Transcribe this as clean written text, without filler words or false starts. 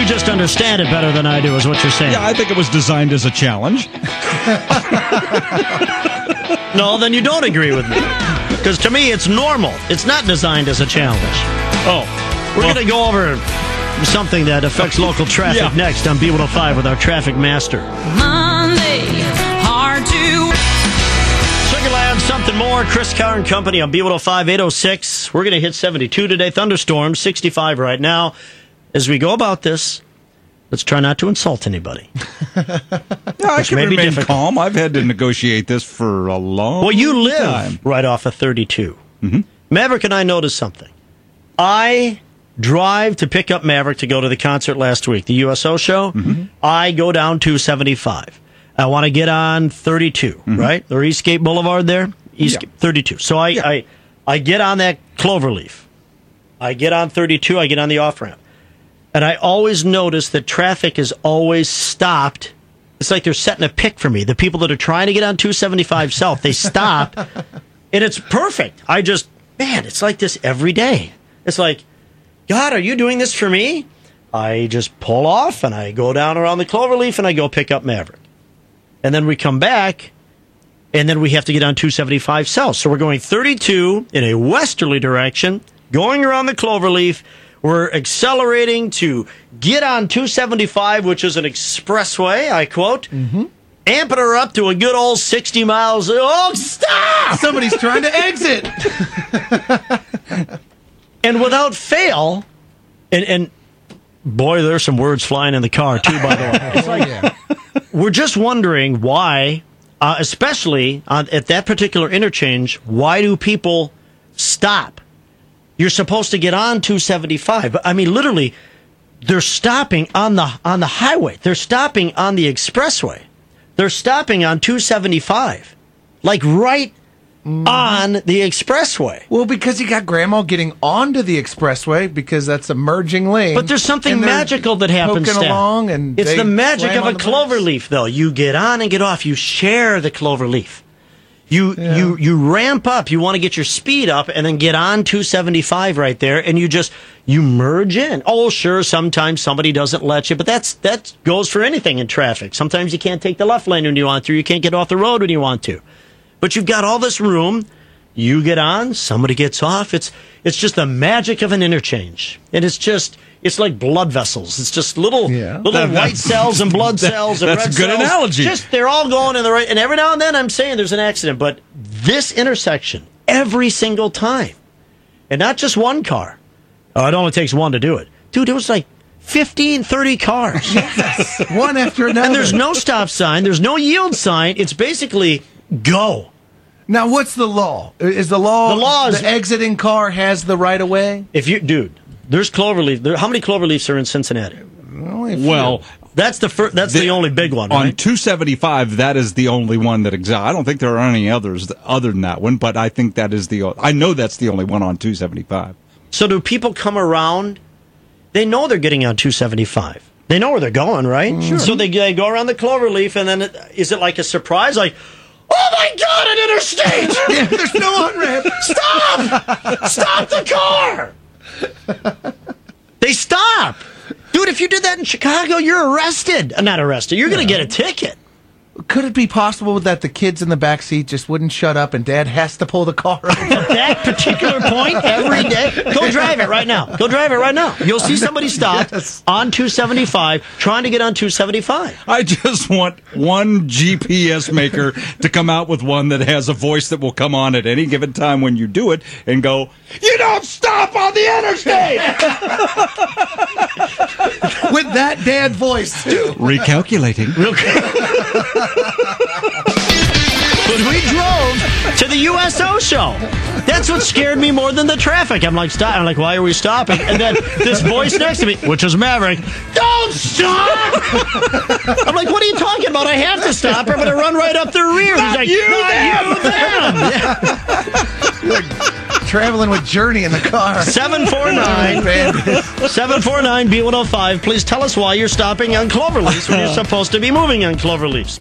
just understand it better than I do, is what you're saying. Yeah, I think it was designed as a challenge. No, then you don't agree with me. Because to me, it's normal. It's not designed as a challenge. Oh. We're going to go over something that affects local traffic next on B105 with our traffic master. Monday, hard to... Sugarland, something more. Chris Carr and Company on B105, 806. We're going to hit 72 today. Thunderstorm, 65 right now. As we go about this, let's try not to insult anybody. Yeah, I can remain calm. I've had to negotiate this for a long time. Well, you live right off of 32. Mm-hmm. Maverick and I noticed something. I drive to pick up Maverick to go to the concert last week, the USO show. Mm-hmm. I go down 275. I want to get on 32, right? Or Eastgate Boulevard there? 32. So I get on that Cloverleaf. I get on 32. I get on the off-ramp. And I always notice that traffic is always stopped. It's like they're setting a pick for me. The people that are trying to get on 275 South, they stop. And it's perfect. It's like this every day. It's like, God, are you doing this for me? I just pull off and I go down around the Cloverleaf and I go pick up Maverick. And then we come back and then we have to get on 275 South. So we're going 32 in a westerly direction, going around the Cloverleaf. We're accelerating to get on 275, which is an expressway, I quote, amping her up to a good old 60 miles. Oh, stop! Somebody's trying to exit. And without fail, and boy, there's some words flying in the car, too, by the way. It's like, we're just wondering why, especially at that particular interchange, why do people stop? You're supposed to get on 275. I mean, literally, they're stopping on the highway. They're stopping on the expressway. They're stopping on 275, like right on the expressway. Well, because you got Grandma getting onto the expressway because that's a merging lane. But there's something magical that happens there. Along and it's the magic of a cloverleaf, though. You get on and get off. You share the cloverleaf. You ramp up. You want to get your speed up and then get on 275 right there, and you merge in. Oh, sure, sometimes somebody doesn't let you, but that goes for anything in traffic. Sometimes you can't take the left lane when you want to. You can't get off the road when you want to. But you've got all this room. You get on, somebody gets off. It's just the magic of an interchange, and it's like blood vessels. It's just little white cells and blood cells and red cells. That's a good analogy. They're all going in the right. And every now and then I'm saying there's an accident, but this intersection, every single time, and not just one car. Oh, it only takes one to do it. Dude, it was like 15, 30 cars. Yes, one after another. And there's no stop sign. There's no yield sign. It's basically go. Now, what's the law? Is the law is the exiting car has the right of way? There's Cloverleaf. How many Cloverleafs are in Cincinnati? Well, that's the only big one, right? On 275, that is the only one that exists. I don't think there are any others other than that one, but I think I know that's the only one on 275. So do people come around? They know they're getting on 275. They know where they're going, right? Sure. So they go around the Cloverleaf, and then is it like a surprise? Like, oh my God, an interstate! There's no on-ramp. Stop! Stop the car! They stop. Dude, if you did that in Chicago, you're arrested. Not arrested. You're going to get a ticket. Could it be possible that the kids in the back seat just wouldn't shut up and Dad has to pull the car over? At that particular point, every day, go drive it right now. Go drive it right now. You'll see somebody stop on 275 trying to get on 275. I just want one GPS maker to come out with one that has a voice that will come on at any given time when you do it and go, "You don't stop on the interstate!" With that Dad voice, too. Recalculating. But we drove to the USO show. That's what scared me more than the traffic. I'm like, stop. I'm like, why are we stopping? And then this voice next to me, which is Maverick, don't stop! I'm like, what are you talking about? I have to stop. I'm going to run right up the rear. He's like, not you, them. Traveling with Journey in the car. 749 B105. Please tell us why you're stopping on Cloverleafs when you're supposed to be moving on Cloverleafs.